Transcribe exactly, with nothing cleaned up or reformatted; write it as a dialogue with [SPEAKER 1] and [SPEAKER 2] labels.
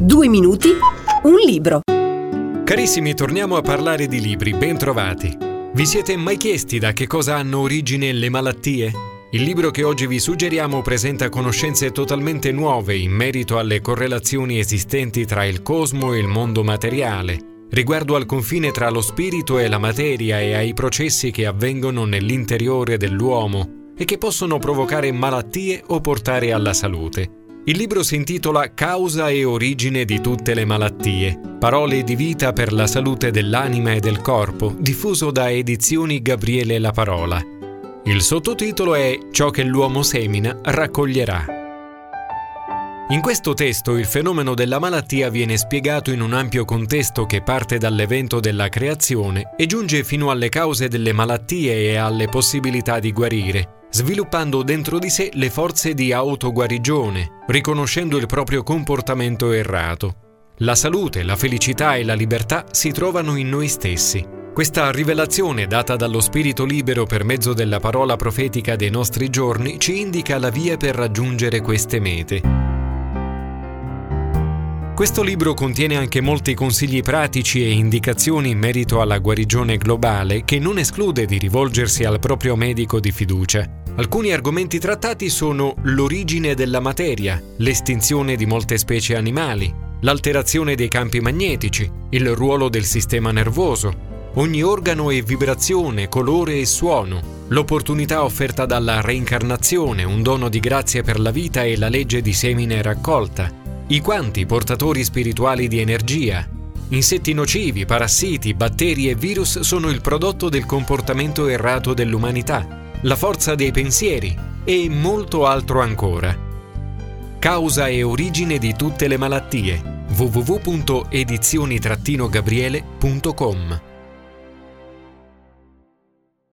[SPEAKER 1] Due minuti, un libro.
[SPEAKER 2] Carissimi, torniamo a parlare di libri, ben trovati. Vi siete mai chiesti da che cosa hanno origine le malattie? Il libro che oggi vi suggeriamo presenta conoscenze totalmente nuove in merito alle correlazioni esistenti tra il cosmo e il mondo materiale, riguardo al confine tra lo spirito e la materia e ai processi che avvengono nell'interiore dell'uomo e che possono provocare malattie o portare alla salute. Il libro si intitola Causa e origine di tutte le malattie, parole di vita per la salute dell'anima e del corpo, diffuso da Edizioni Gabriele La Parola. Il sottotitolo è Ciò che l'uomo semina raccoglierà. In questo testo il fenomeno della malattia viene spiegato in un ampio contesto che parte dall'evento della creazione e giunge fino alle cause delle malattie e alle possibilità di guarire, sviluppando dentro di sé le forze di autoguarigione, riconoscendo il proprio comportamento errato. La salute, la felicità e la libertà si trovano in noi stessi. Questa rivelazione data dallo spirito libero per mezzo della parola profetica dei nostri giorni ci indica la via per raggiungere queste mete. Questo libro contiene anche molti consigli pratici e indicazioni in merito alla guarigione globale che non esclude di rivolgersi al proprio medico di fiducia. Alcuni argomenti trattati sono l'origine della materia, l'estinzione di molte specie animali, l'alterazione dei campi magnetici, il ruolo del sistema nervoso, ogni organo e vibrazione, colore e suono, l'opportunità offerta dalla reincarnazione, un dono di grazia per la vita e la legge di semine e raccolta, i quanti portatori spirituali di energia, insetti nocivi, parassiti, batteri e virus sono il prodotto del comportamento errato dell'umanità, la forza dei pensieri e molto altro ancora. Causa e origine di tutte le malattie. w w w punto edizioni gabriele punto com